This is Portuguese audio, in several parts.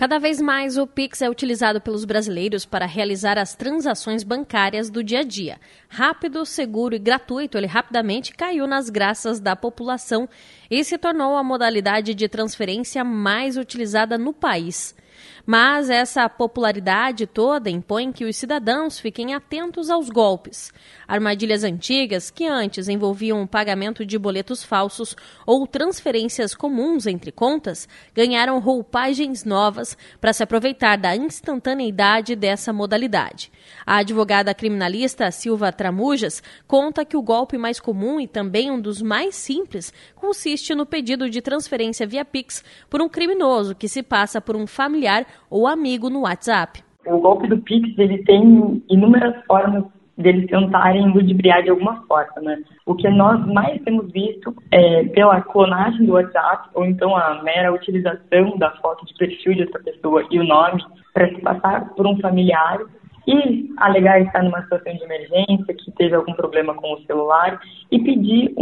Cada vez mais o Pix é utilizado pelos brasileiros para realizar as transações bancárias do dia a dia. Rápido, seguro e gratuito, ele rapidamente caiu nas graças da população e se tornou a modalidade de transferência mais utilizada no país. Mas essa popularidade toda impõe que os cidadãos fiquem atentos aos golpes. Armadilhas antigas, que antes envolviam o pagamento de boletos falsos ou transferências comuns entre contas, ganharam roupagens novas para se aproveitar da instantaneidade dessa modalidade. A advogada criminalista Silva Tramujas conta que o golpe mais comum e também um dos mais simples consiste no pedido de transferência via Pix por um criminoso que se passa por um familiar ou amigo no WhatsApp. O golpe do Pix, ele tem inúmeras formas deles tentarem ludibriar de alguma forma, né? O que nós mais temos visto é pela clonagem do WhatsApp, ou então a mera utilização da foto de perfil de outra pessoa e o nome para se passar por um familiar e alegar estar numa situação de emergência, que teve algum problema com o celular e pedir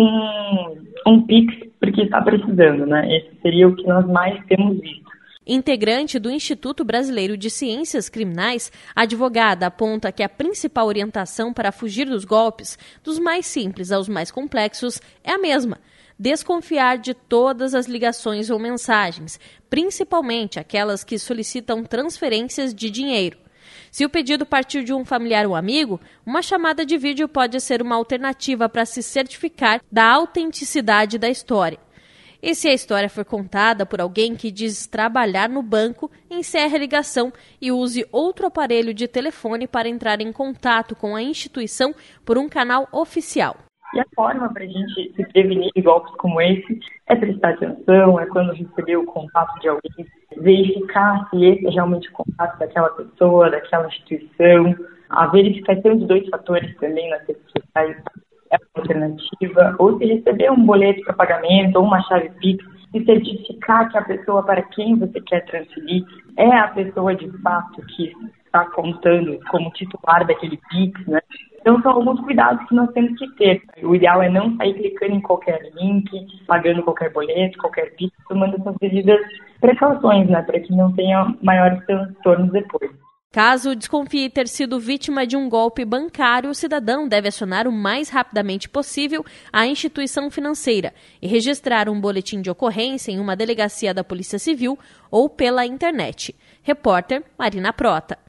um Pix porque está precisando, né? Esse seria o que nós mais temos visto. Integrante do Instituto Brasileiro de Ciências Criminais, a advogada aponta que a principal orientação para fugir dos golpes, dos mais simples aos mais complexos, é a mesma: desconfiar de todas as ligações ou mensagens, principalmente aquelas que solicitam transferências de dinheiro. Se o pedido partir de um familiar ou amigo, uma chamada de vídeo pode ser uma alternativa para se certificar da autenticidade da história. E se a história for contada por alguém que diz trabalhar no banco, encerre a ligação e use outro aparelho de telefone para entrar em contato com a instituição por um canal oficial. E a forma para a gente se prevenir de golpes como esse é prestar atenção, é quando receber o contato de alguém, verificar se esse é realmente o contato daquela pessoa, daquela instituição. A verificação de 2 fatores também nas redes sociais é uma alternativa, ou se receber um boleto para pagamento ou uma chave Pix, e certificar que a pessoa para quem você quer transferir é a pessoa de fato que está contando como titular daquele Pix, né? Então são alguns cuidados que nós temos que ter. O ideal é não sair clicando em qualquer link, pagando qualquer boleto, qualquer Pix, tomando essas devidas precauções, né? Para que não tenha maiores transtornos depois. Caso desconfie ter sido vítima de um golpe bancário, o cidadão deve acionar o mais rapidamente possível a instituição financeira e registrar um boletim de ocorrência em uma delegacia da Polícia Civil ou pela internet. Repórter Marina Prota.